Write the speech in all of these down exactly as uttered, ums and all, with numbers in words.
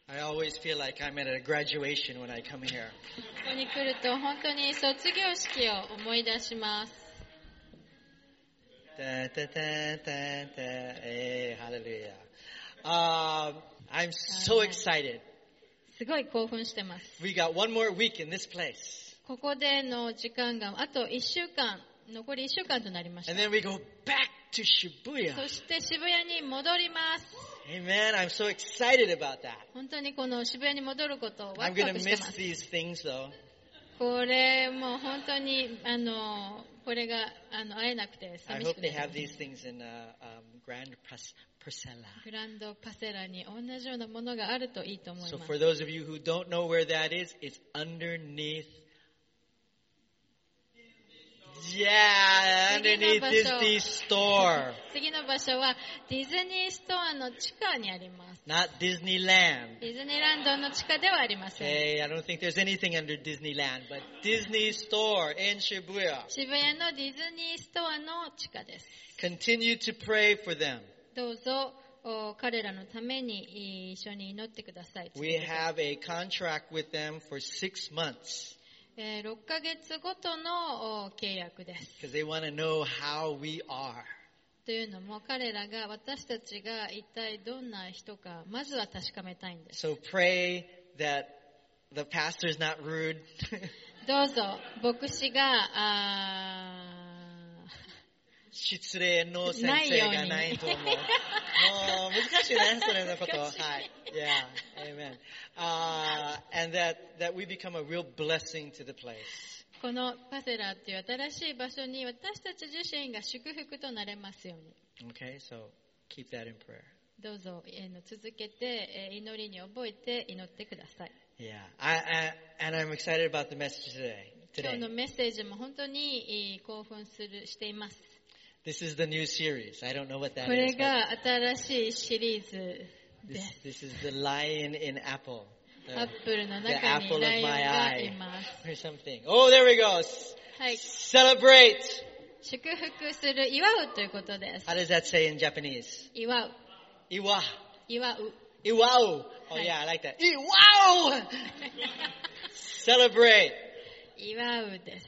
I always feel like I'm at a graduation when I come here. ここに来ると本当に卒業式を思い出します。 Da, da, da, da, da. Hey, hallelujah. Um, I'm so excited. すごい興奮してます。 We got one more week in this place. ここでの時間があといっしゅうかん、残りいっしゅうかんとなりました。 And then we go back to Shibuya. そして渋谷に戻ります。 Amen. I'm so excited about that. 本当にこの渋谷に戻ることをワ I'm クワ going ク to してま miss す。 these things though. これもう本当にあのこれがあの会えなくて I 寂し hope く they な have り these things in uh, um, Grand Pres- Parcella. グランドパセラに同じようなものがあるといいと思い So ます。 for those of you who don't know where that is, it's underneath. Yeah, underneath Disney store. 次の場所はディズニーストアの地下にあります。 Not Disneyland. ディズニーランドの地下ではありません。 Okay, I don't think there's anything under Disneyland, but Disney store in Shibuya. 渋谷のディズニーストアの地下です。 Continue to pray for them. どうぞお彼らのために一緒に祈ってください。 We have a contract with them for six months えーろっかげつごとのお契約です。 because they want to know how we are. というのも彼らが私たちが一体どんな人かまずは確かめたいんです。 So pray that the pastor is not rude. どうぞ牧師があ失礼の先生がないと思う。もう難しいね、それのこと。はい。Yeah, amen. Uh, and that, that we become a real blessing to the place. このパセラという新しい場所に私たち自身が祝福となれますように。 Okay, so keep that in prayer. どうぞ、えーの続けて、えー祈りに覚えて祈ってください。 Yeah, I, I, and I'm excited about the message today. 今日 Today, のメッセージも本当にえー興奮するしています。 this is the new series. I don't know what that これ is. but が新しいシリーズで This, す。 this is the lion in apple. アッ The, プルの the 中に apple of ライオン my がい eye ます。 or something. Oh, there we go. はい、 Celebrate. 祝福する、祝うということです。 How does that say in Japanese? 祝う、 Iwa. 祝う。 Iwao. Oh Hi. yeah, I like that. Iwao. Celebrate. 祝うです。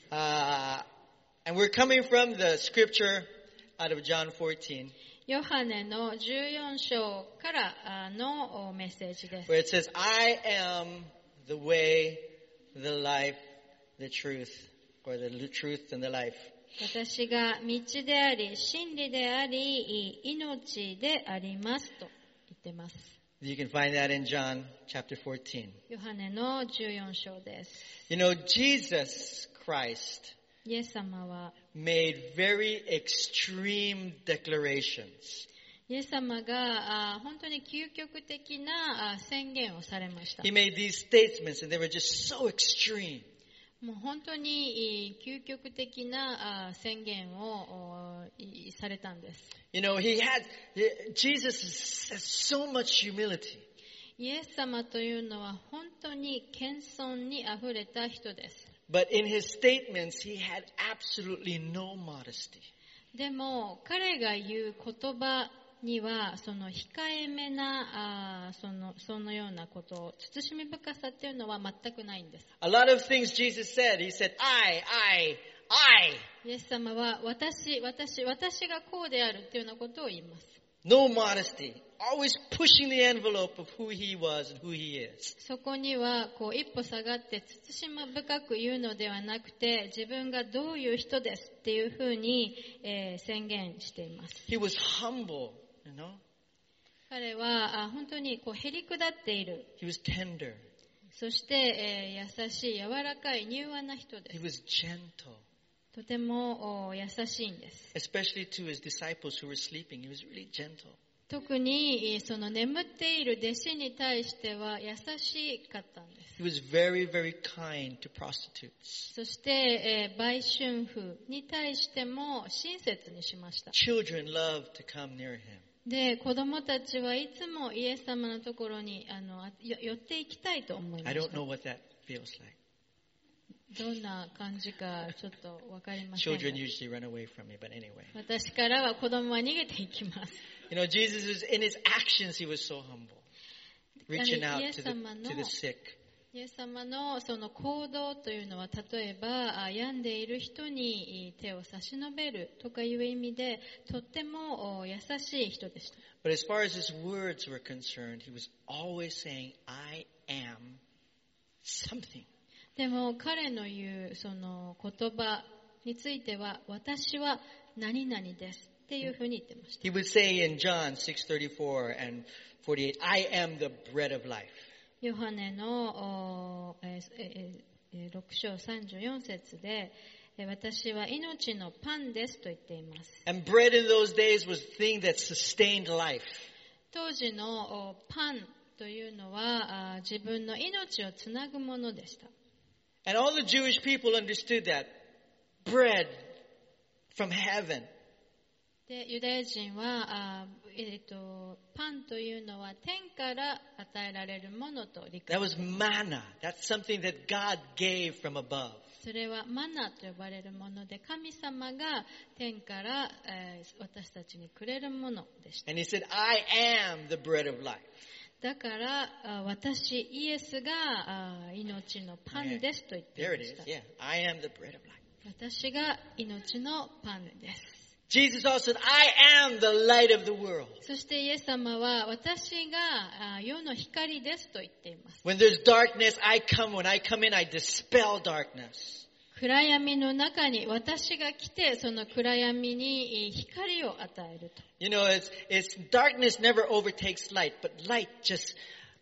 Uh, and we're coming from the scripture out of John fourteen, ヨハネのじゅうよん章からあのメッセージです。 where it says, I am the way, the life, the truth, or the truth and the life. 私が道であり、真理であり、命でありますと言ってます。 You can find that in John chapter fourteen. ヨハネのじゅうよん章です。 You know, Jesus Christ イエス様は made very extreme declarations. イエス様があ本当に究極的なあ宣言をされました。 He made these statements and they were just so extreme. もう本当にい究極的なあ宣言をおいされたんです。 You know, he had, Jesus has so much humility. イエス様というのは本当に謙遜にあふれた人です。 But in his statements, he had absolutely no modesty. でも彼が言う言葉にはその控えめなあそのそのようなこと慎み深さっていうのは全くないんです。 A lot of things Jesus said, he said, I, I, I. イエス様は私、私、私がこうであるっていうようなことを言います。 No modesty. Always pushing the envelope of who he was and who he is. そこにはこう一歩下がって慎み深く言うのではなくて自分がどういう人ですっていうふうに、えー宣言しています。 He was humble, you know. 彼はあ本当にこうへりくだっている。 He was tender. そして、えー優しい、柔らかい、柔和な人で He す。 was gentle. とてもお優しいんです。 Especially to his disciples who were sleeping. He was really gentle. 特にその眠っている弟子に対しては優しかったんです。 He was very, very kind to prostitutes. そして、えー売春婦に対しても親切にしました。 Children loved to come near him. で、子供たちはいつもイエス様のところにあのよ寄っていきたいと思いま I し don't た。 know what that feels like. どんな感じかちょっとわかりませんが。 Children usually run away from me, but anyway. 私からは子供は逃げていきます。 You know, Jesus is in his actions, he was so humble. reaching あの out イエ to ス the, 様の to the sick. イエス様のその行動というのは、例えばあ病んでいる人に手を差し伸べるとかいう意味で、とってもお優しい人でした。 But as far as his words were concerned, he was always saying, I am something. でも彼の言うその言葉については、私は何々ですっていうふうに言ってました。 He would say in John six thirty-four and forty-eight, I am the bread of life. ヨハネのおえーえーろく章さんじゅうよん節で、私は命のパンですと言っています。 And bread in those days was the thing that sustained life. 当時のおパンというのはあ自分の命をつなぐものでした。 And all the Jewish people understood that bread from heaven. でユダヤ人はあ、えー、とパンというのは天から与えられるものと理解 That was manna. That's something that God gave from above. それはマナと呼ばれるもので、神様が天から、えー私たちにくれるものでした。 And he said, I am the bread of life. だからあ私イエスがあ命のパンですと言ってい There ま it し is. た。 Yeah. I am the bread of life. 私が命のパンです。 Jesus also said, I am the light of the world. そしてイエス様は私があ世の光ですと言っています。 When there's darkness, I come. When I come in, I dispel darkness. 暗闇の中に私が来て、その暗闇に光を与えると。 You know, it's, it's darkness never overtakes light, but light just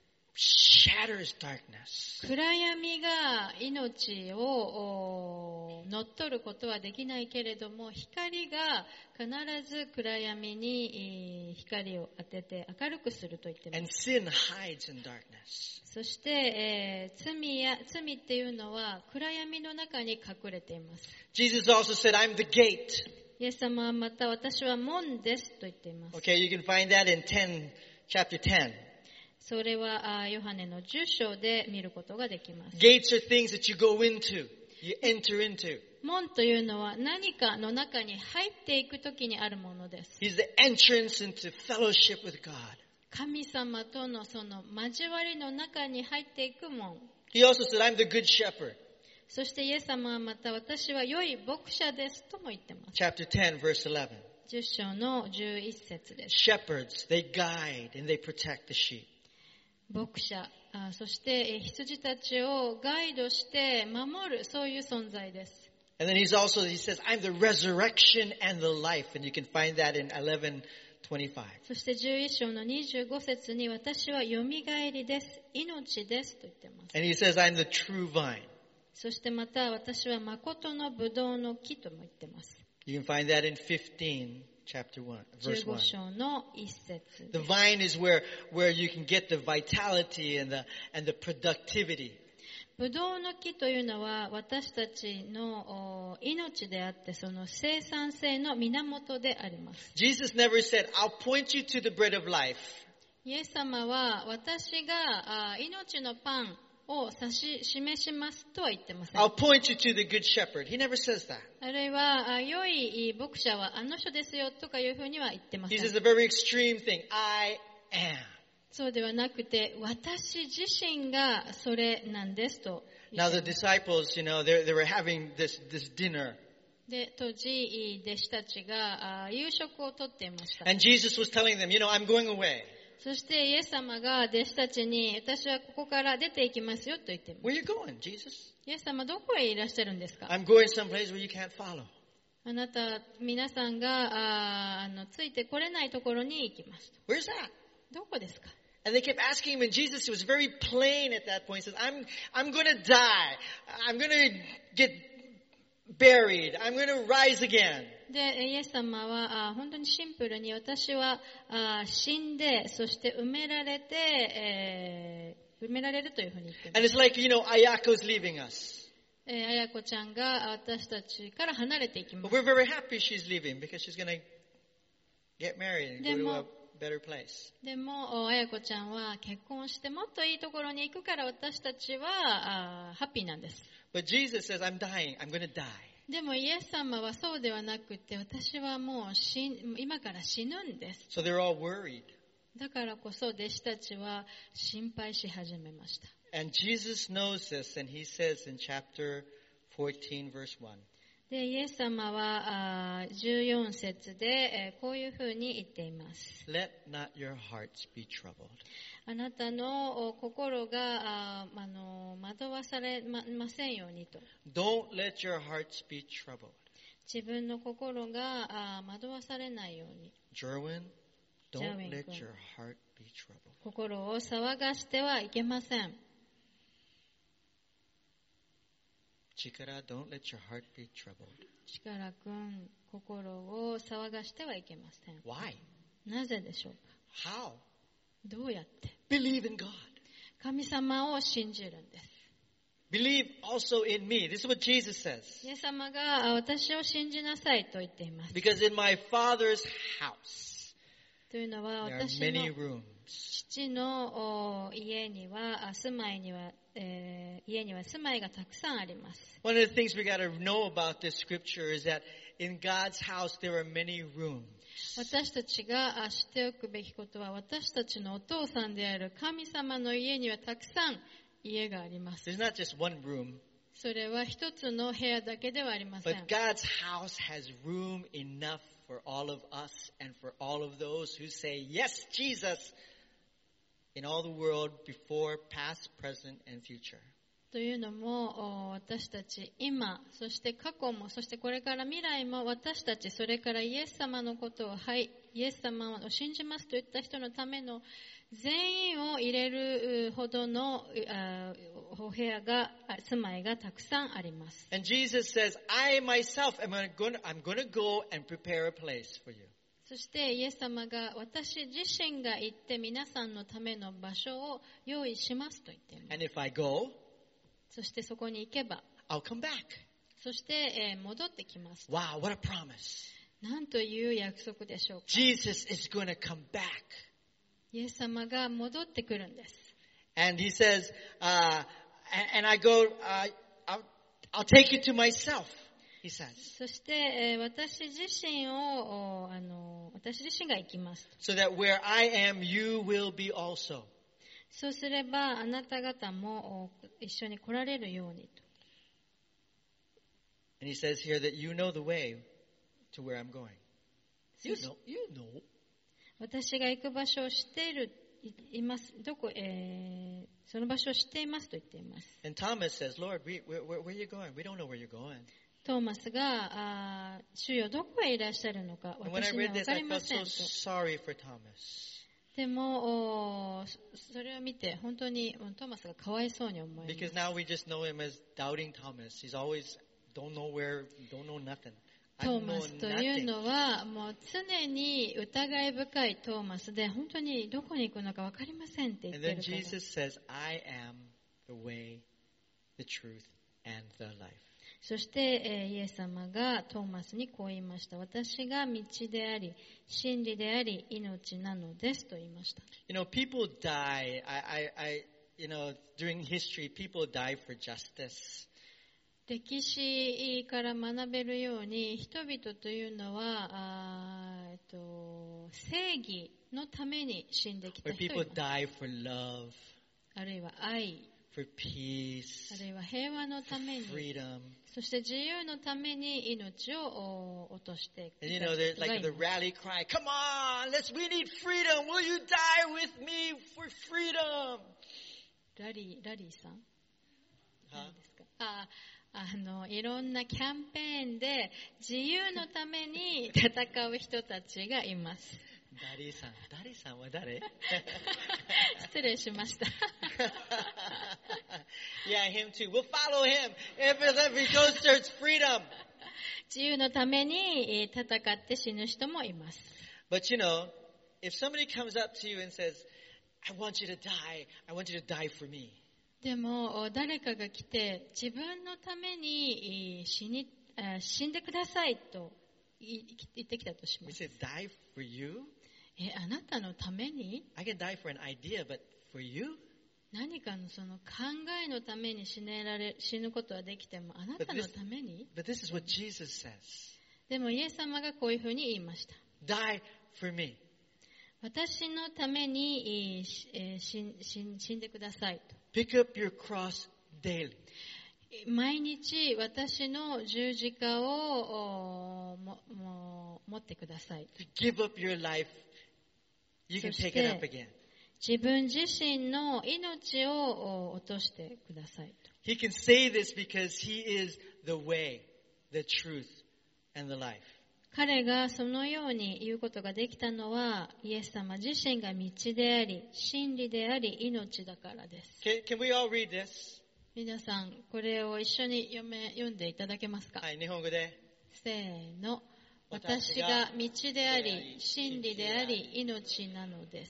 shatters darkness. 暗闇が命をお乗っ取ることはできないけれども、光が必ず暗闇にえー光を当てて明るくすると言っていま And す。 sin hides in darkness. そして、えー罪や罪っていうのは暗闇の中に隠れています。 Jesus also said, I'm the gate. イエス様はまた私は門ですと言っています。 Okay, you can find that in ten, chapter ten. それはあヨハネのじゅっ章で見ることができます。 Gates are things that you go into, you enter into. 門というのは何かの中に入っていくときにあるものです。 He's the entrance into fellowship with God. 神様とのその交わりの中に入っていく門。 He also said, I'm the good shepherd. そしてイエス様はまた私は良い牧者ですとも言ってます。 Chapter ten, verse eleven. じゅっ章のじゅういっ節です。 Shepherds, they guide and they protect the sheep. 牧者、あそしてえ羊たちをガイドして守る、そういう存在です。 And then he's also, he says, I'm the resurrection and the life. And you can find that in eleven twenty-five. そしてじゅういっ章のにじゅうご節に私はよみがえりです、命ですと言っています。 And he says, I'm the true vine. そしてまた私は誠のブドウの木とも言っています。 You can find that in fifteen, chapter one, じゅ verse うご one. 章のいっ節 The vine is where, where you can get the vitality and the, and the productivity. ブドウの木というのは私たちのお命であって、その生産性の源であります。 Jesus never said, I'll point you to the bread of life. イエス様は私があ命のパンを指し示しますとは言ってません。 I'll point you to the good shepherd. He never says that. あるいはあ良い牧者はあの人ですよとかいうふうには言ってませ He ん。 says a very extreme thing. I am. そうではなくて、私自身がそれなんですと言 Now って the disciples, you know, they, they were having this, this dinner. で、当時弟子たちがあ夕食をとっていました。 And Jesus was telling them, you know, I'm going away. そしてイエス様が弟子たちに、私はここから出ていきますよと言っています。 Where are you going, Jesus? イエス様どこへいらっしゃるんですか？ I'm going someplace where you can't follow. あなた、皆さんがああのついてこれないところに行きますと。 Where's that? どこですか？ And they kept asking him, and Jesus was very plain at that point. He says, I'm, I'm going to die. I'm going to get buried. I'm going to rise again. で、イエス様はあ本当にシンプルに、私はあ死んで、そして埋められて、えー埋められるというふうに言っています。 And it's like, you know, Ayako's leaving us. えー、あやこちゃんが私たちから離れていきま But す。 we're very happy she's leaving because she's going to get married and go to a Demo- better place. でも、あやこちゃんは結婚してもっといいところに行くから、私たちはあハッピーなんです。 But Jesus says, I'm dying. I'm going to die. でもイエス様はそうではなくて、私はもう死ん今から死ぬんです。 So they're all worried. だからこそ弟子たちは心配し始めました。 And Jesus knows this, and he says in chapter fourteen, verse one. で、イエス様はあじゅうよん節で、えーこういうふうに言っています。 Let not your hearts be troubled. あなたのお心がああの惑わされ ま, ませんようにと。 Don't let your hearts be troubled. 自分の心があ惑わされないように。 Jerwin, don't Jerwin let 君。 your heart be troubled. 心を騒がしてはいけません。 Chikara, don't let your heart be troubled. 力くん、心を騒がしてはいけません。 Why? なぜでしょうか。 How? どうやって。 Believe in God. 神様を信じるんです。 Believe also in me. This is what Jesus says. イエス様があ私を信じなさいと言っています。 Because in my Father's house, というのは there are 私 many の rooms. 父のお家にはあ住まいには、えー家には住まいがたくさんあります。 One of the things we got to know about this scripture is that in God's house there are many rooms. 私たちがあ知っておくべきことは、私たちのお父さんである神様の家にはたくさん家があります。 There's not just one room, それは一つの部屋だけではありません。 but God's house has room enough for all of us and for all of those who say, yes, Jesus, in all the world before, past, present, and future. というのも、お私たち今、そして過去も、そしてこれから未来も、私たち、それからイエス様のことを、はい、イエス様を信じますといった人のための全員を入れるほどのあお部屋が、あ住まいがたくさんあります。 And Jesus says, I myself am going to, I'm going to go and prepare a place for you. そしてイエス様が私自身が行って皆さんのための場所を用意しますと言っています。 And if I go, そしてそこに行けば、 I'll come back. そして、えー戻ってきます。 Wow, what a promise. なんという約束でしょうか。 Jesus is going to come back. イエス様が戻ってくるんです。 And he says, uh, and, and I go, uh, I'll, I'll take you to myself, he says. そして、えー私自身をおあの私自身が行きます。 So that where I am, you will be also. そうすればあなた方もお一緒に来られるようにと。 And he says here that you know the way to where I'm going. You know, you know. 私が行く場所を知っているいいますどこ、えーその場所を知っていますと言っています。 And Thomas says, Lord, we, where, where, where are you going? We don't know where you're going. トーマスがあ主よどこへいらっしゃるのか And when I 私には read 分 this, か I りま felt せん so と。 sorry for Thomas. でもおそそれを見て本当にうんトーマスがかわいそうに思います。 Because now we just know him as doubting Thomas. He's always don't know where, don't know nothing. I ト know ーマスという nothing. のはもう常に疑い深いトーマスで本当にどこに行くのか分かりませんって言っ And て then るから。 Jesus says, I am the way, the truth, and the life. そして、えーイエス様がトーマスにこう言いました。私が道であり、真理であり、命なのですと言いました。 You know, people die. I, I, I, you know, during history, people die for justice. 歴史から学べるように、人々というのは、あーえっと、正義のために死んできた Or 人い people ます。 die for love, あるいは愛、 for peace, あるいは平和のために、 freedom. そして自由のために命をお落としてい And you た know, 人 there's がい like ま the す。 rally cry, come on, let's, we need freedom. Will you die with me for freedom? ラリー、ラリーさん Huh? 何ですか？ああのいろんなキャンペーンで自由のために戦う人たちがいます。 ダリさん、ダリさんは誰？ 失礼しました。 Yeah, him too. We'll follow him. If, if he goes towards freedom. 自由のために戦って死ぬ人もいます。 But you know, if somebody comes up to you and says, I want you to die, I want you to die for me. でも誰かが来て自分のために死に死んでくださいと言ってきたとしま We す。 say, die for you? え、あなたのために I can die for an idea, but for you? 何かのその考えのために死ねられ死ぬことはできてもあなたのために But this is what Jesus says. でもイエス様がこういうふうに言いました。 Die for me. 私のために、えー、死, 死, 死んでくださいと。 Pick up your cross daily. 毎日私の十字架をもも持ってください。 Give up your life. You can take it up again. 自分自身の命を落としてくださいと。 He can say this because he is the way, the truth, and the life. 彼がそのように言うことができたのは、イエス様自身が道であり、真理であり、命だからです。 Can, can we all read this? 皆さん、これを一緒に読め、読んでいただけますか？ はい、日本語で。 せーの。私が道であり、真理であり、命なのです。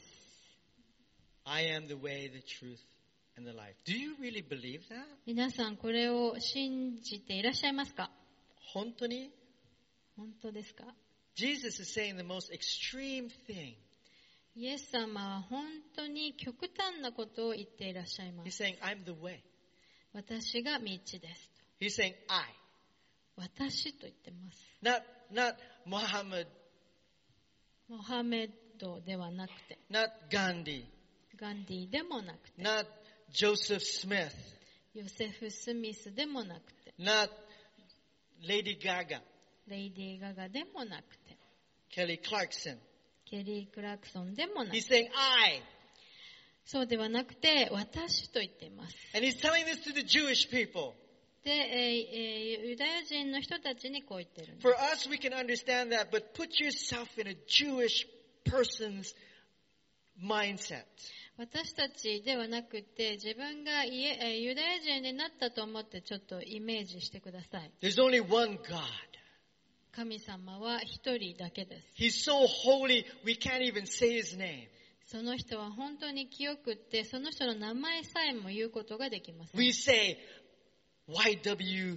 I am the way, the truth, and the life. Do you really believe that? 皆さん、これを信じていらっしゃいますか？ 本当に？ 本当ですか？ Jesus is saying the most extreme thing. イエス様は本当に極端なことを言っていらっしゃいま He's す。 saying, I'm the way. 私が道ですと。 He's saying, I. 私と言ってます。 Not, not Muhammad, モハメドではなくて、 not Gandhi, ガンディでもなくて、 not Joseph Smith, ヨセフ・スミスでもなくて、 not Lady Gaga, レイディー・ガガでもなくて、 Kelly Clarkson. ケリー・クラクソンでもなく He's て、 saying, I. そうではなくて、私と言っています。 And he's telling this to the Jewish people. で、えーえーユダヤ人の人たちにこう言ってるんです。 For us, we can understand that, but put yourself in a Jewish person's mindset. 私たちではなくて、自分がイエえーユダヤ人になったと思ってちょっとイメージしてください。 There's only one God. 神様は一人だけです。 He's so holy, we can't even say his name. その人は本当に清くって、その人の名前さえも言うことができません。 We say Y W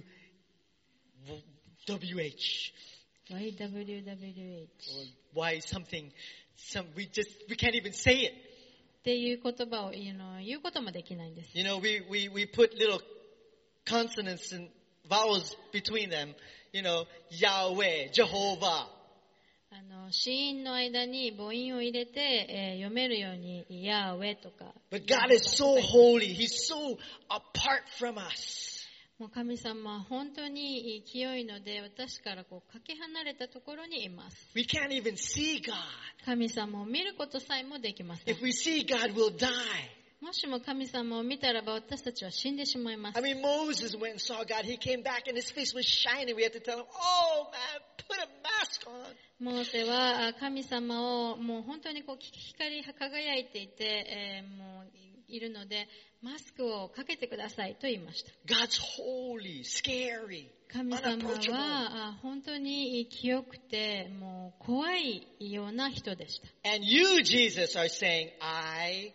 W H ワイダブリューダブリューエイチ or Y something. Some we just we can't even say it. っていう言葉を言うの言うこともできないんです。 You know, we we we put little consonants and vowels between them. You know, Yahweh, Jehovah. あの子音の間に母音を入れて、えー読めるようにヤーウェとか。 But God is so holy. He's so apart from us. もう神様は本当に清いので、私からこうかけ離れたところにいます。 We can't even see God. 神様を見ることさえもできません。 If we see God, we'll die. もしも神様を見たらば私たちは死んでしまいます。 I mean, Moses went and saw God. He came back and his face was shining. We had to tell him, oh man, put a mask on. モーセは神様をもう本当にこう光り輝いていて、えーもういるので、マスクをかけてくださいと言いました。 God's holy, scary, 神様 unapproachable. はあ本当に清くてもう怖いような人でした。 And you, Jesus, are saying, I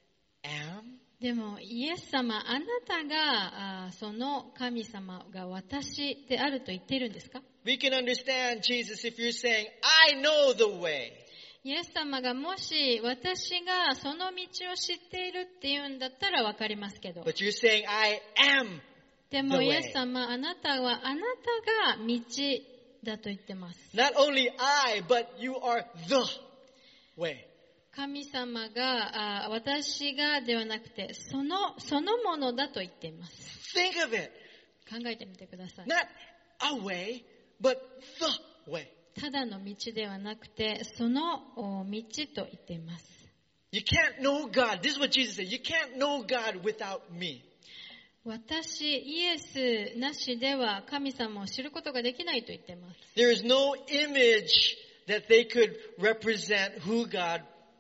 am. でもイエス様、あなたがあその神様が私であると言っているんですか？ We can understand, Jesus, if you're saying, I know the way. イエス様がもし私がその道を知っているっていうんだったらわかりますけど、 But you're saying, I am. でも the way. イエス様、あなたはあなたが道だと言ってます。 Not only I, but you are the way. 神様があ私がではなくてそのそのものだと言っています。 Think of it. 考えてみてください。 Not a way, but the way. ただの道ではなくてそのお道と言っています。 You can't know God. This is what Jesus said. You can't know God without me. 私、イエスなしでは神様を知ることができないと言っています。 There is no image that they could represent who God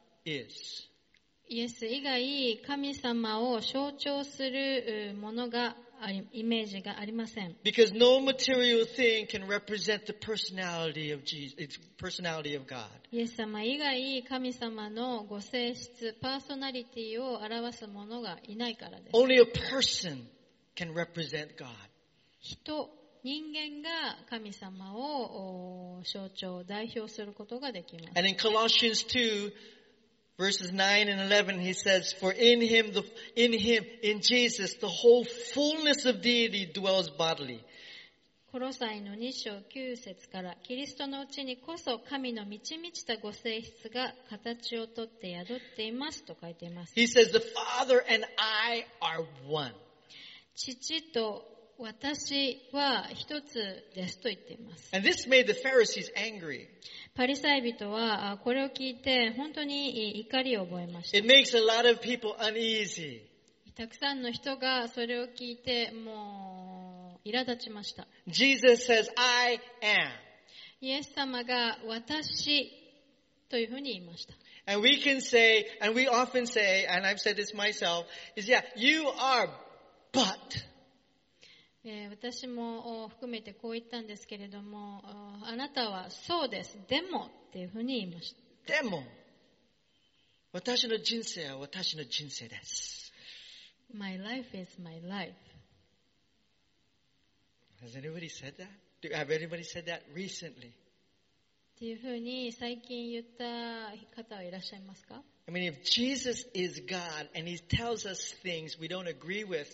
is. イエス以外神様を象徴するものがあり、イメージがありません。 Because no material thing can represent the personality of Jesus, personality of God. イエス様以外神様のご性質、パーソナリティを表すものがいないからです。 Only a person can represent God. 人、人間が神様を象徴、代表することができます。 And in Colossians two, verses nine and eleven, he says, For in him, the, in him, in Jesus, the whole fullness of deity dwells bodily. コロサイのに章きゅう節から、キリストのうちにこそ神の満ち満ちたご性質が形をとって宿っていますと書いています。 He says, the Father and I are one. 父と私は一つですと言っています。 And this made the Pharisees angry. パリサイ人はあこれを聞いて本当に怒りを覚えました。 It makes a lot of people uneasy. たくさんの人がそれを聞いてもう苛立ちました。 Jesus says, I am. イエス様が私というふうに言いました。 And we can say, and we often say, and I've said this myself, is yeah, you are, but. えー私もお含めてこう言ったんですけれども、ああなたはそうです、でもっていうふうに言いました。 でも、私の人生は私の人生です。 My life is my life. Has anybody said that? Do, have anybody said that recently? っていうふうに最近言った方はいらっしゃいますか？ I mean, if Jesus is God and He tells us things we don't agree with,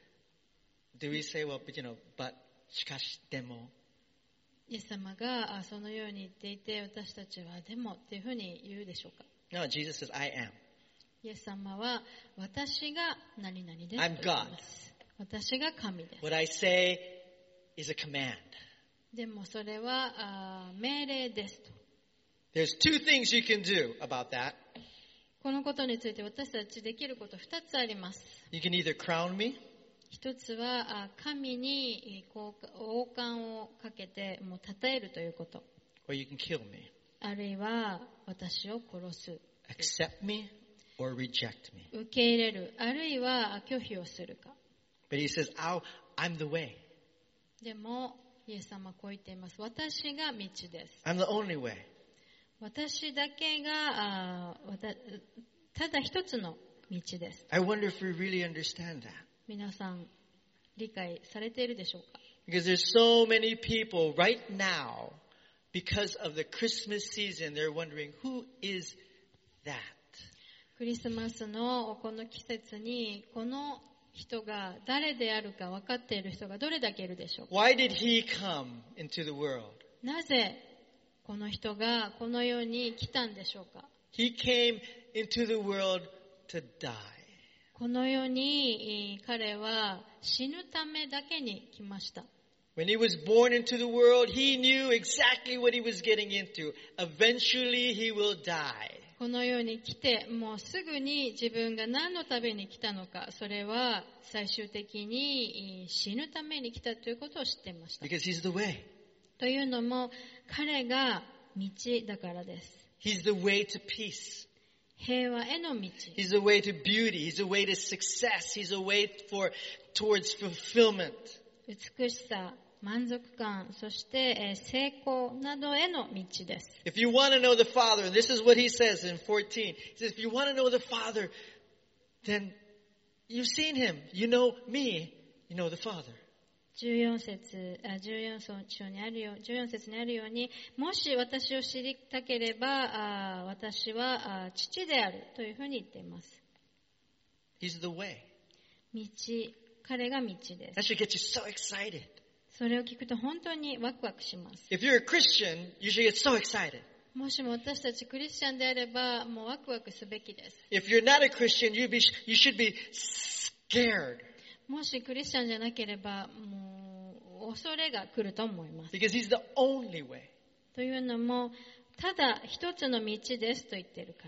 do we say, well, but, you know, but, しかし、でも。 イエス様があそのように言っていて、私たちはでもっていうふうに言うでしょうか？ No, Jesus says, I am. イエス様は私が何々ですと I'm 言います。私が神です。 What I say is a command. でもそれはあ命令ですと。 There's two things you can do about that. このことについて私たちできることふたつあります。 You can either crown me, 一つはあ神にこう王冠をかけてもう称えるということ。 or you can kill me. あるいは私を殺す。 Accept me or reject me. 受け入れる。あるいは拒否をするか。 But He says, I'll, I'm the way. でもイエス様はこう言っています。私が道です。 I'm the only way. 私だけがあわたただ一つの道です。 I wonder if we really understand that. 皆さん理解されているでしょうか？ Because there's so many people right now, because of the Christmas season, they're wondering, who is that? クリスマスのこの季節にこの人が誰であるか分かっている人がどれだけいるでしょうか？ Why did He come into the world? なぜこの人がこの世に来たんでしょうか？ He came into the world to die. この世に彼は死ぬためだけに来ました。 When He was born into the world, He knew exactly what He was getting into. Eventually, He will die. この世に来てもうすぐに自分が何のために来たのか、それは最終的に死ぬために来たということを知っていました。 Because He's the way. というのも彼が道だからです。 He's the way to peace. 平和への道。 He's the way to beauty. He's the way to success. He's a way for, towards fulfillment. 美しさ、満足感、そしてえー成功などへの道です。 If you want to know the Father, and this is what He says in fourteen, He says, if you want to know the Father, then you've seen Him. You know me. You know the Father. じゅうよん節、あじゅうよん章にあるよう、じゅうよん節にあるように、もし私を知りたければ、あ私はあ父であるというふうに言っています。 He's the way. 道、彼が道です。 That should get you so excited. それを聞くと本当にワクワクします。 If you're a Christian, you should get so excited. もしも私たちクリスチャンであれば、もうワクワクすべきです。 If you're not a Christian, you be you should be scared もしクリスチャンじゃなければ、もう恐れが来ると思います。 because He's the only way. というのも、ただ一つの道ですと言っているから。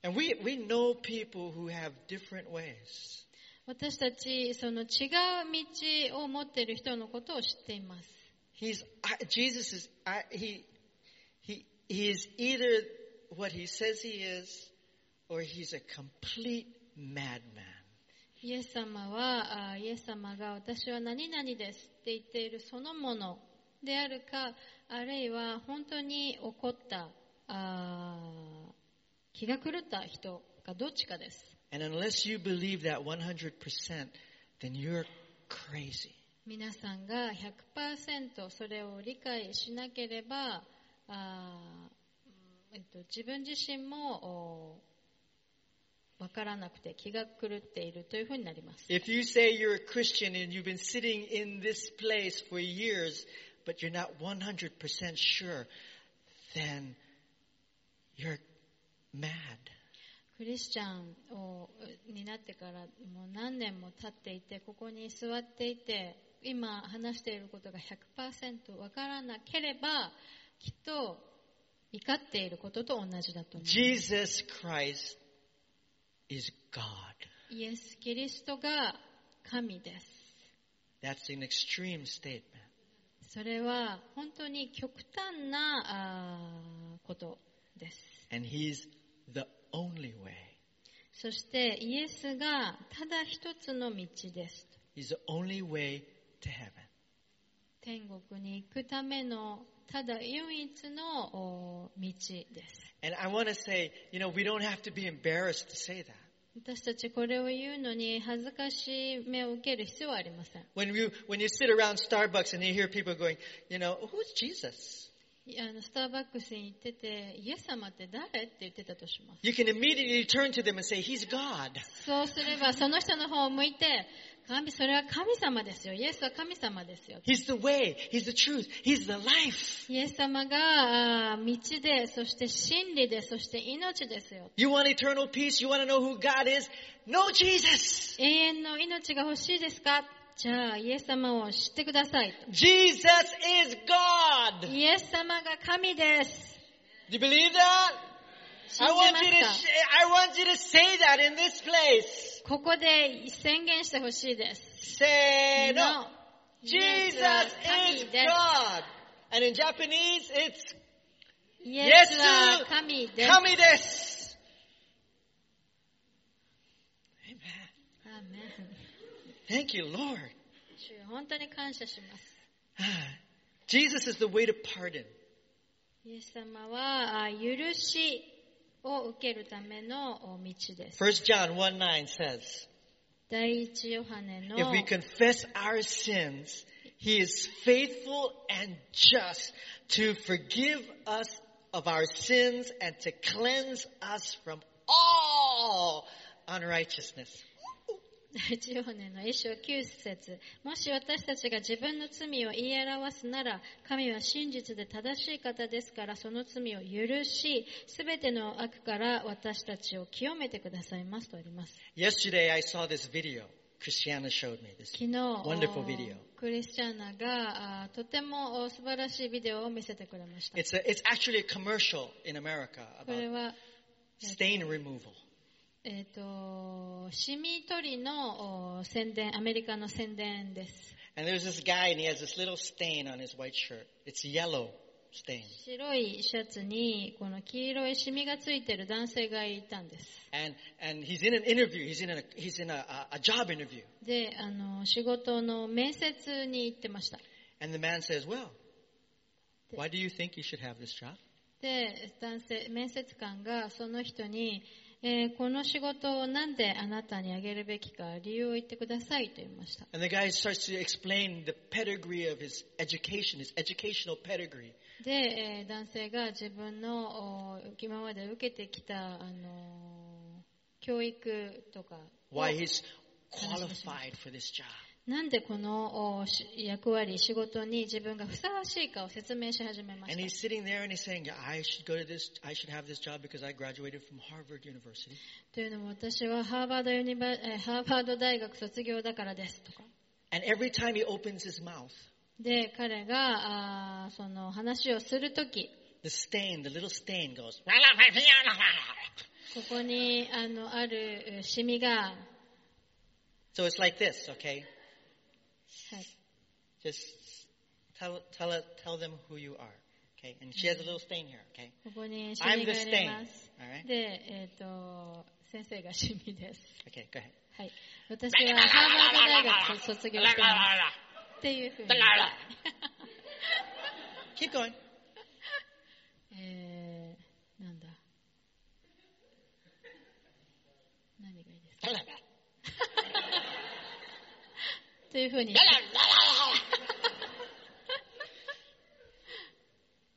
And we, we know people who have different ways. 私たち、その違う道を持っている人のことを知っています。 He's I, Jesus is I, he he he is either what He says He is, or He's a complete madman. イエス様は、あイエス様が私は何々ですって言っているそのものであるか、あるいは本当に怒ったあ気が狂った人かどっちかです。 And unless you believe that one hundred percent, then you're crazy. 皆さんが ひゃくパーセント それを理解しなければ、あ、えっと、自分自身もわからなくて気が狂っているというふうになります。 If you say you're a Christian and you've been sitting in this place for years, but you're not one hundred percent sure, then you're mad. クリスチャンをになってからもう何年も経っていて、ここに座っていて、今話していることが ひゃくパーセント わからなければ、きっと怒っていることと同じだと思います。 Jesus Christ is God. イエス・キリストが神です。 That's an extreme statement. それは本当に極端なあことです。 And He's the only way. そしてイエスがただ一つの道です。 He's the only way to heaven. 天国に行くためのただ唯一の道です。 And I want to say, you know, we don't have to be embarrassed to say that. 私たちこれを言うのに恥ずかしめを受ける必要はありません。 When you, when you sit around Starbucks and you hear people going, you know, who's Jesus? あのスターバックスに行ってて、イエス様って誰って言ってたとします。 You can immediately turn to them and say, He's God. そうすればその人の方を向いて、神、それは神様ですよ。イエスは神様ですよ。 He's the way. He's the truth. He's the life. イエス様が道で、そして真理で、そして命ですよ。 You want eternal peace? You want to know who God is? Know Jesus. 永遠の命が欲しいですか？じゃあイエス様を知ってください。 Jesus is God. イエス様が神です。 Do you believe that? 信 I じ want ま you す to か？ I want you to say that in this place. ここで宣言してほしいです。 Say no. イ Jesus エスは is 神です。 God. And in Japanese, it's イエスは神です。 Kami desu. Amen. アーメン。 Thank you, Lord. 主よ、本当に感謝します。 Jesus is the way to pardon. イエス様はあ許しを受けるための道です。 First John one nine says, 第一ヨハネの if we confess our sins, He is faithful and just to forgive us of our sins and to cleanse us from all unrighteousness. 第一ヨハネの一章九節、もし私たちが自分の罪を言い表すなら、神は真実で正しい方ですから、その罪を許し、すべての悪から私たちを清めてくださいますとあります。 Yesterday I saw this video. Christiana showed me this 昨日、 wonderful video. クリスチャーナがあとても素晴らしいビデオを見せてくれました。 It's a, it's actually a commercial in America これ about は、 stain removal. えっ、と、シミ取りのお宣伝、アメリカの宣伝です。 And there's this guy and he has this little stain on his white shirt. It's yellow stain. 白いシャツにこの黄色いシミがついてる男性がいたんです。 And and he's in an interview. He's in a he's in a, a, a job interview. で、あの仕事の面接に行ってました。 And the man says, "Well, why do you think you should have this job?" で、男性面接官がその人に、えーこの仕事をなんであなたにあげるべきか理由を言ってくださいと言いました。 And the guy starts to explain the pedigree of his education, his educational pedigree. で、えー男性が自分のお今まで受けてきた、あのー教育とかを Why he's qualified for this job. なんでこのおし役割、仕事に自分がふさわしいかを説明し始めまし And た。 he's sitting there and he's saying, I should go to this, I should have this job because I graduated from Harvard University. というのも私はハーバードユニバえーハーバード大学卒業だからですとか。 And every time he opens his mouth, で、彼があーその話をするとき、 the stain, the little stain goes. ここにあのあるシミが、 So it's like this, okay? はい、 Just tell, tell, it- tell them who you are, okay? And she has a little stain here, okay? ここにシ I'm ミ the があり stain. ます。 Alright? で、えっ、と、先生がシミです。 Okay, go ahead. はい。私はハーバード大学卒業してます。っていうふうに。 Keep going. えー、なんだ。何がいいですかというふうに。はい。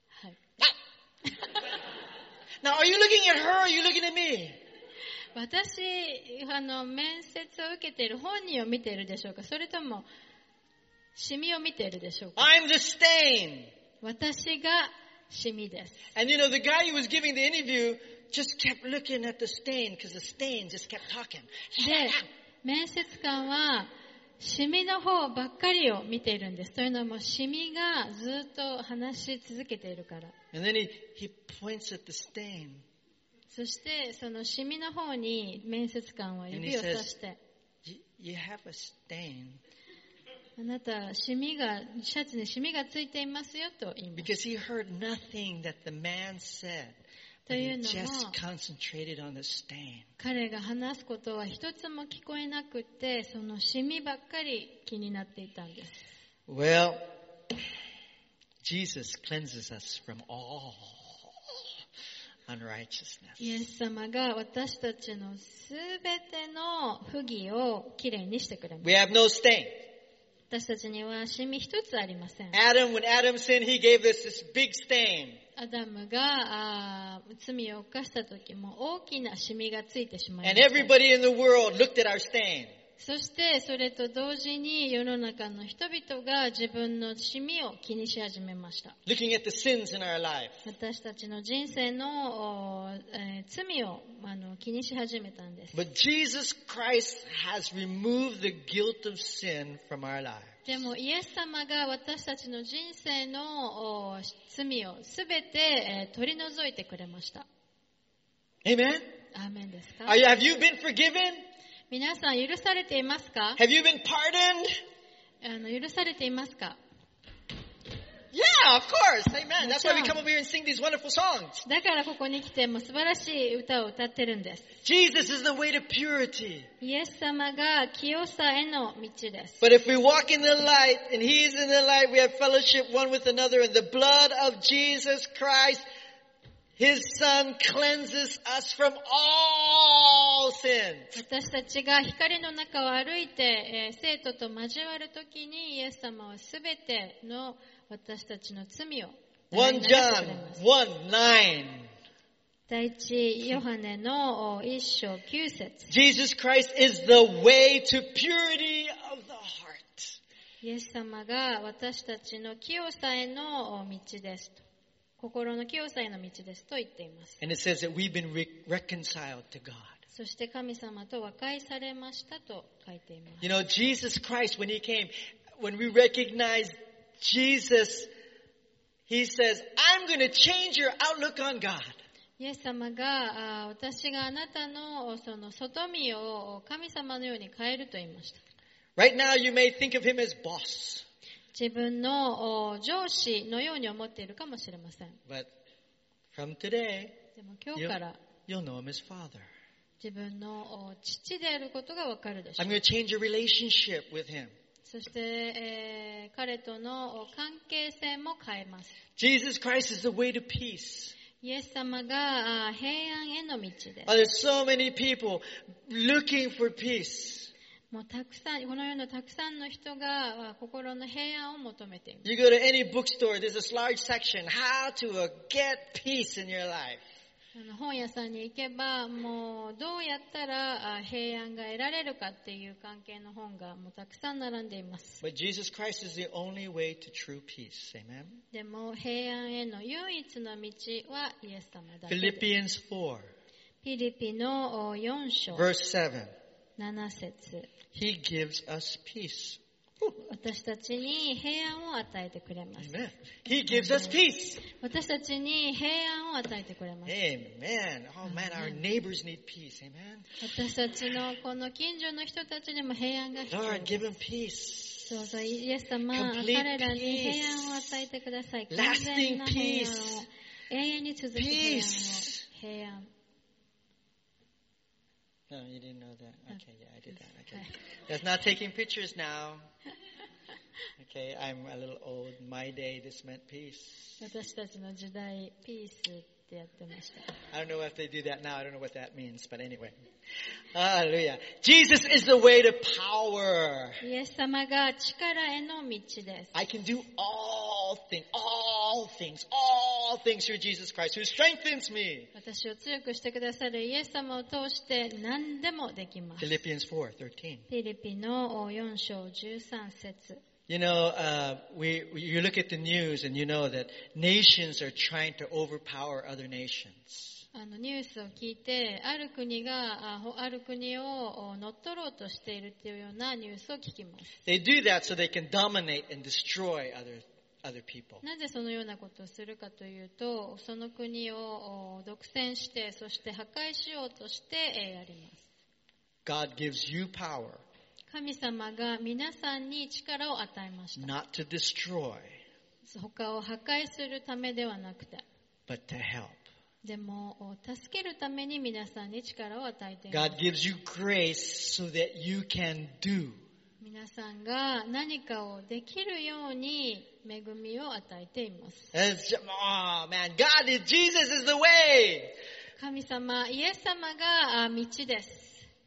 Now, are you looking at her or are you looking at me? 私、あの、面接を受けている本人を見ているでしょうか、それとも、シミを見ているでしょうか。 I'm the stain. 私がシミです。 And you know, the guy who was giving the interview just kept looking at the stain because the stain just kept talking. で、面接官は、シミの方ばっかりを見ているんです。というのも、シミがずっと話し続けているから。 And then he, he points at the stain. そして、そのシミの方に面接官は指をさして、 You have a stain. あなた、シミが、シャツにシミがついていますよと言います。 Because he heard nothing that the man said. というのも、彼が話すことは一つも聞こえなくて、そのシミばっかり気になっていたんです。 Well, Jesus cleanses us from all unrighteousness. イエス様が私たちのすべての不義をきれいにしてくれます。 We have no stain. 私たちにはシミ一つありません。 Adam, when Adam sinned, he gave us this big stain. アダムがあ罪を犯した時も大きなシミがついてしまいま And した。 everybody in the world looked at our stain. そしてそれと同時に世の中の人々が自分のシミを気にし始めました。 Looking at the sins in our life. 私たちの人生の、えー、罪をあの気にし始めたんです。 But Jesus Christ has removed the guilt of sin from our lives. でもイエス様が私たちの人生の罪をすべて、えー、取り除いてくれました。 Amen? アーメンですか？ Are you, have you been forgiven? 皆さん許されていますか？ Have you been pardoned? あの許されていますか？ Yeah, of course. Amen. That's why we come over here and sing these wonderful songs. だからここに来ても素晴らしい歌を歌ってるんです。 Jesus is the way to purity. イエス様が清さへの道です。 But if we walk in the light and He's in the light, we have fellowship one with another, and the blood of Jesus Christ, His Son, cleanses us from all sins. 私たちが光の中を歩いて、えー、生徒と交わるときにイエス様はすべての私たちの罪を First John one nine. 第一ヨハネの一章九節。 Jesus Christ is the way to purity of the heart. イエス様が私たちの清さへの道ですと。心の清さへの道ですと言っています。 And it says that we've been re- reconciled to God. そして神様と和解されましたと書いています。 You know, Jesus Christ, when He came, when we recognize Jesus, He says, I'm going to change your outlook on God. イエス様が、私があなたのその外見を神様のように変えると言いました。 Right now you may think of Him as boss. 自分の上司のように思っているかもしれません。 But from today, でも今日から you'll, you'll know Him as Father. 自分の父であることがわかるでしょう。 I'm going to change your relationship with Him. そして、えー、彼との関係性も変えます。 Jesus Christ is the way to peace. イエス様が平安への道です。 Oh, there's so many people looking for peace. もうたくさん、この世のたくさんの人が心の平安を求めています。 You go to any bookstore, there's this large section, how to uh, get peace in your life. あの本屋さんに行けば、もうどうやったら平安が得られるかっていう関係の本がもうたくさん並んでいます。 But Jesus Christ is the only way to true peace. Amen. でも平安への唯一の道はイエス様だけです。 Philippians four, ピリピのよん章 verse seven. なな節。 He gives us peace. 私たちに平安を与えてくれます。 Amen. He gives us peace. 私たちに平安を与えてくれます。 Amen. Oh man, our neighbors need peace. Amen. 私たちのこの近所の人たちにも平安が必要 Lord, で give them す。 peace. どうぞイエス様、 Complete 彼らに平安を与えてください。 Lasting 完全な平安を、 peace. 永遠に続く平安を、 Peace. 平安。 No, you didn't know that. Okay, yeah, I did that. Okay. That's not taking pictures now. Okay, I'm a little old. My day, this meant peace. 私たちの時代、ピースっってやってました。 I don't know if they do that now. I don't know what that means, but anyway. Hallelujah. Jesus is the way to power. イエス様が力への道です。 I can do all things, all things, all things through Jesus Christ who strengthens me. 私を強くしてくださるイエス様を通して何でもできます。 Philippians four thirteen. フィリピのよん章じゅうさん節。 You know, uh, we, you look at the news and you know that nations are trying to overpower other nations. あのニュースを聞いて、ある国があある国を乗っ取ろうとしているというようなニュースを聞きます。 They do that so they can dominate and destroy other, other people. なぜそのようなことをするかというと、その国を独占して、そして破壊しようとしてやります。 God gives you power. 神様が皆さんに力を与えました。 Not to destroy, 他を破壊するためではなくて、 but to help. でも助けるために皆さんに力を与えています。 God gives you grace so that you can do. 皆さんが何かをできるように恵みを与えています。 Just, oh man, God is, Jesus is the way. 神様、イエス様が道です。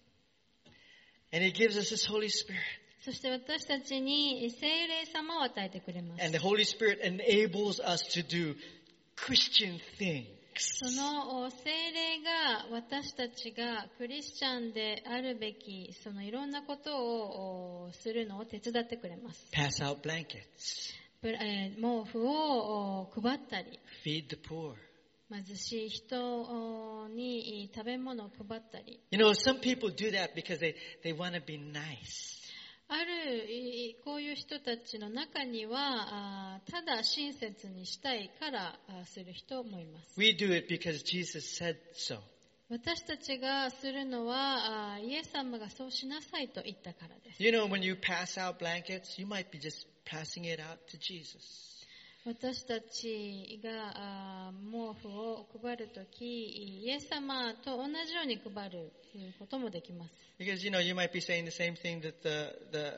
And He gives us His Holy Spirit. そして私たちに聖霊様を与えてくれます。 And the Holy Spirit enables us to do Christian things. その聖霊が私たちがクリスチャンであるべきそのいろんなことをするのを手伝ってくれます。 Pass out blankets. 毛布を配ったり、 feed the poor. 貧しい人に食べ物を配ったり。 You know, some people do that because they, they want to be nice. あるこういう人たちの中にはただ親切にしたいからする人もいます。 We do it because Jesus said so. 私たちがするのはイエス様がそうしなさいと言ったからです。 You know, when you pass out blankets, you might be just passing it out to Jesus. 私たちが毛布を配るとき、イエス様と同じように配ることもできます。 Because, you know, you might be saying the same thing that the, the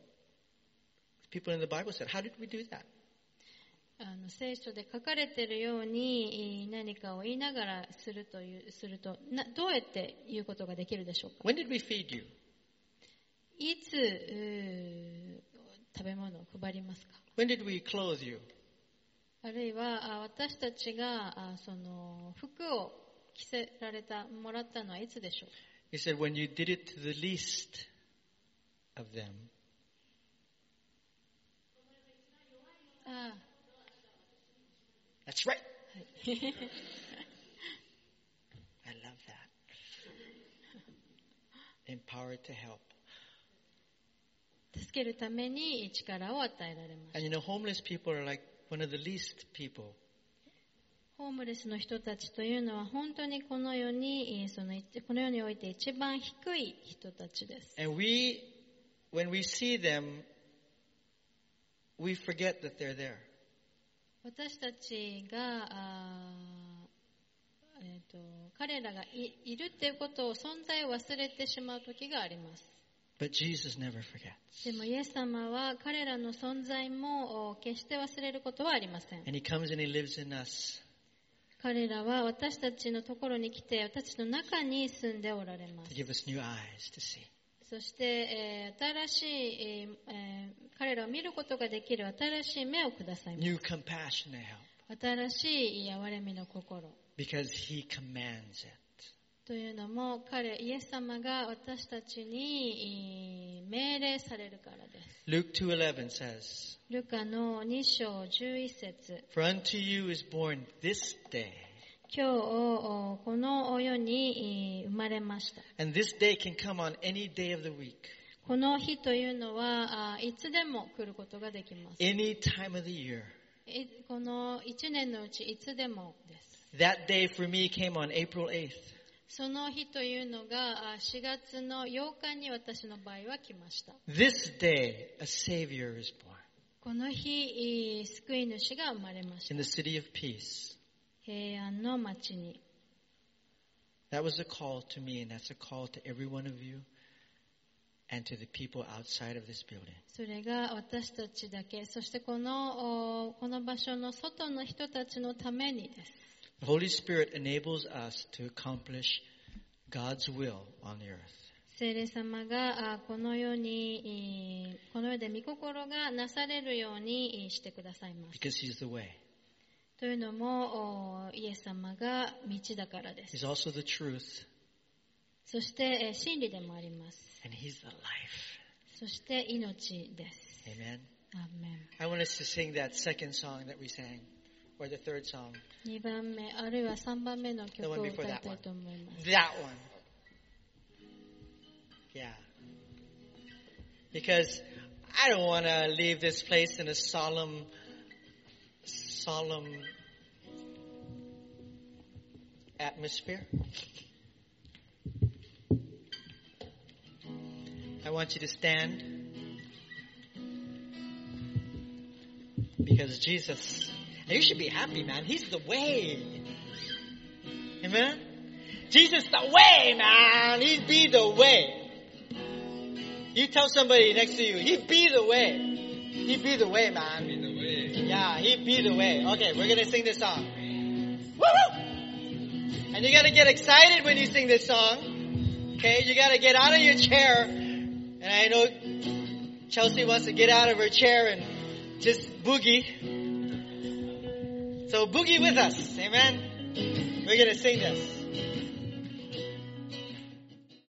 people in the Bible said. How did we do that? あの聖書で書かれているように何かを言いながらするというするとなどうやって言うことができるでしょうか。 When did we feed you? いつ食べ物を配りますか。 When did we clothe you? あるいは私たちがその服を着せられたもらったのはいつでしょうか。 He said, when you did it to the least of them. ああ That's right. はい、 I love that. Empowered to help. 助けるために力を与えられます。 And you know, homeless people are like one of the least people. ホームレスの人たちというのは本当にこの世にそのこの世において一番低い人たちです。 And we, when we see them, we forget that they're there. 私たちがあ、えー、と彼らが い, いるっていうことを存在を忘れてしまう時があります。 But Jesus never forgets. でもイエス様は彼らの存在も決して忘れることはありません。 And He comes and He lives in us. 彼らは私たちのところに来て私たちの中に住んでおられます。 To give us new eyes to see. そして、えー、新しい、えー、彼らを見ることができる新しい目をくださいます。 New compassion to help. 新しい憐れみの心。 Because He commands it. というのも彼イエス様が私たちに命令されるからです。 Luke two eleven says, ルカのに章じゅういち節 For unto you is born this day. 今日この世に生まれました。 And this day can come on any day of the week. この日というのはいつでも来ることができます。 Any time of the year. この一年のうちいつでもです。 That day for me came on April eighth. その日というのがしがつのようかに私の場合は来ました。 This day a Savior is born. この日、救い主が生まれました。 In the city of peace. 平安の町に。 That was a call to me, and that's a call to every one of you and to the people outside of this building. それが私たちだけ、そしてこの、この場所の外の人たちのためにです。 The Holy Spirit enables us to accomplish God's will on the earth. 聖霊様があこの世に、えーこの世で御心がなされるようにえーしてくださいます。 Because He's the way. というのも、おイエス様が道だからです。 He's also the truth. そして、えー真理でもあります。 And He's the life. そして命です。 Amen. アーメン。 I want us to sing that second song that we sang. Or the third song. にばんめ、あるいはさんばんめの曲 The を one 歌 before い that たい one. と思います。 That one. Yeah. Because I don't want to leave this place in a solemn, solemn atmosphere. I want you to stand because Jesus, and you should be happy, man. He's the way. Amen? Jesus the way, man. He be the way. You tell somebody next to you, He be the way. He be the way, man. Be the way. Yeah, He be the way. Okay, we're going to sing this song. Woo! And you got to get excited when you sing this song. Okay, you got to get out of your chair. And I know Chelsea wants to get out of her chair and just boogie. So boogie with us. Amen? We're going to sing this.